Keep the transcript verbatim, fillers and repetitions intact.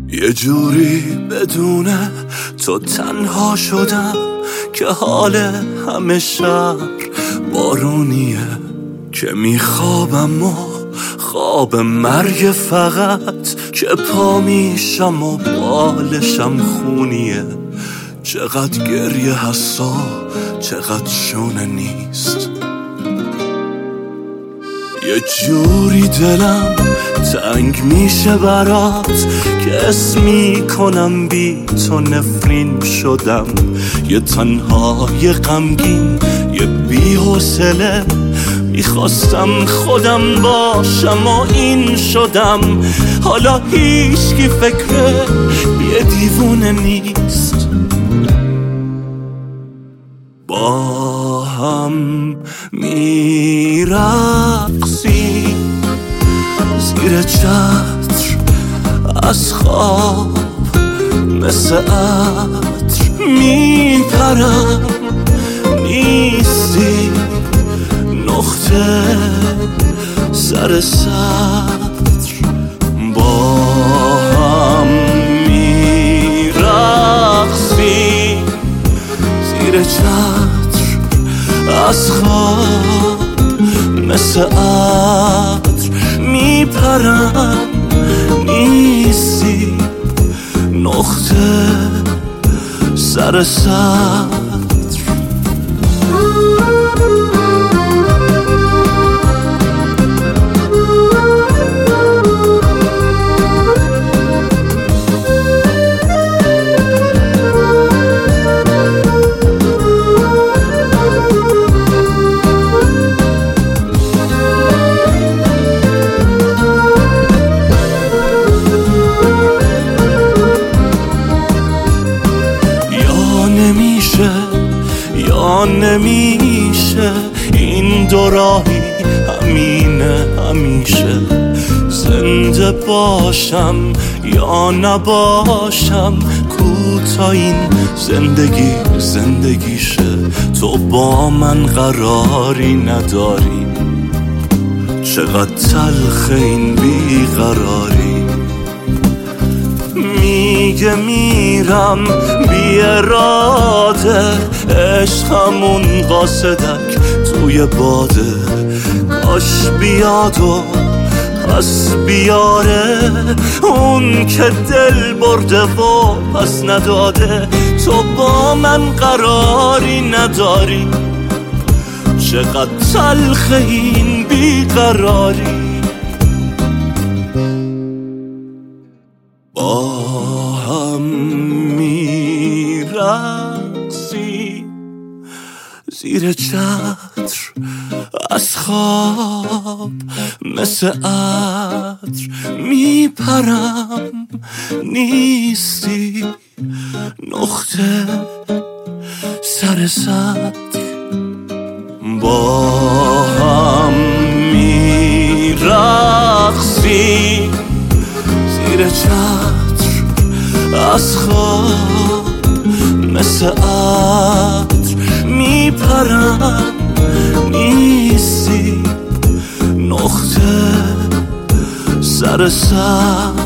یه جوری بدون تو تنها شدم که حال همه شهر بارونیه، که میخوابم و خواب مرگ فقط، که پا میشم و بالشم خونیه. چقدر گریه هستا چقدر شونه نیست، یه جوری دلم تنگ میشه برات که اسمی کنم بی تو نفرین شدم. یه تنهای غمگین یه بی حوصله، میخواستم خودم باشم و این شدم. حالا هیچ کی فکر یه دیوونه نیست. با هم میرقصی زیر چتر از خواب، مثل عطر میپرم نیستی نقطه سر سطر. با هم میرقصی زیر چتر از خواب، مثل عطر میپرم نیستی نقطه سر سطر. یا نمیشه این دو راهی همینه همیشه، زنده باشم یا نباشم، کوتا این زندگی زندگیشه. تو با من قراری نداری، چقدر تلخ این بیقراری. میگه میرم بی اراده، عشقمون قاصدک توی باده. کاش بیاد و پس بیاره اون که دل برده و پس نداده. تو با من قراری نداری، چقدر تلخ این بیقراری. با هم میرقصی زیر چتر از خواب، مثل عطر میپرم نیستی نقطه سر سطر. با هم میرقصی زیر چتر از خواب، مثل عطر میپرم نیستی نقطه سر سطر.